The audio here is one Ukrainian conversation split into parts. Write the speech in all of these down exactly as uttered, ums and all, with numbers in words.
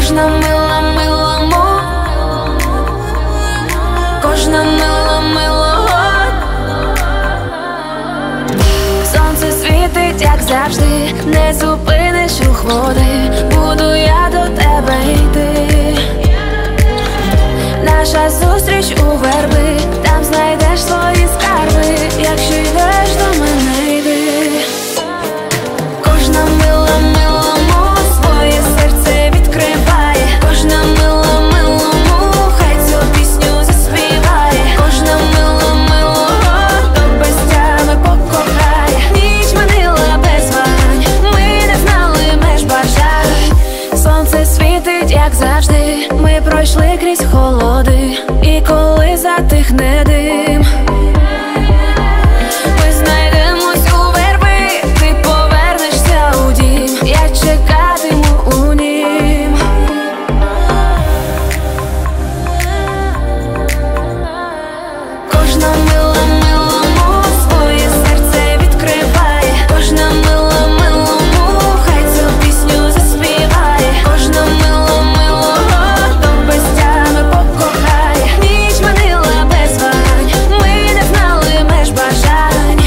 Кожна мила милому, кожна мила милого. Сонце світить, як завжди, не зупиниш рух води. Буду я до тебе йти. Наша зустріч у верби, там знайдеш свої скарби. Якщо йдеш до мене, йди. Кожна мила милому своє серце відкриває. Кожна мила милому хай цю пісню заспіває. Кожна мила милого до безтями покохає. Ніч минила без вагань, ми не знали меж бажань. Сонце світить, як завжди, ми пройшли крізь холоди. І коли затихне дим, ми знайдемось у верби. Ти повернешся у дім, я чекатиму у нім. Кожна мила милому своє серце відкриває. Кожна мила милому хай цю пісню заспіває. Кожна мила милого до безтями покохає. Ніч минила без вагань, ми не знали меж бажань.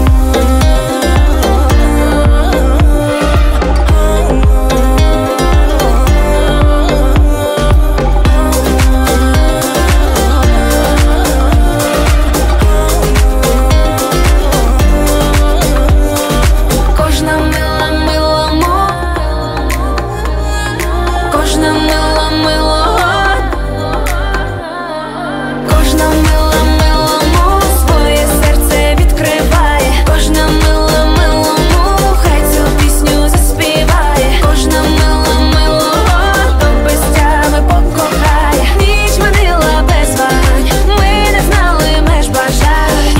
Кожна мила милому, кожна мила милого. Кожна мила милому своє серце відкриває. Кожна мила милому хай цю пісню заспіває. Кожна мила милого до безтями покохає. Ніч минила без вагань, ми не знали меж бажань.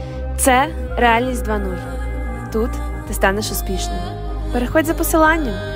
Це реальність два нуль. Тут ти станеш успішним. Переходь за посиланням.